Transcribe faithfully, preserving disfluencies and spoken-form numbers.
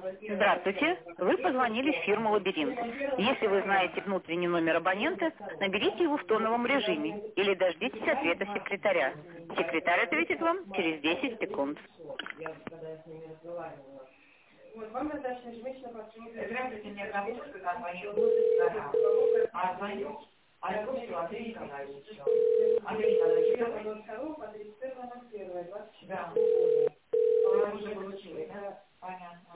Здравствуйте. Вы позвонили в фирму «Лабиринт». Если вы знаете внутренний номер абонента, наберите его в тоновом режиме или дождитесь ответа секретаря. Секретарь ответит вам через десять секунд. Вот, вам назначена ежемесячно подсчет. Здравствуйте, мне бабушка звонила. А звоню, а я просто Андрей Николаевич. Андрей Николаевич, второго по тридцать первого ноль первого двадцать четвёртого да. года. Уже получилось, да? Понятно.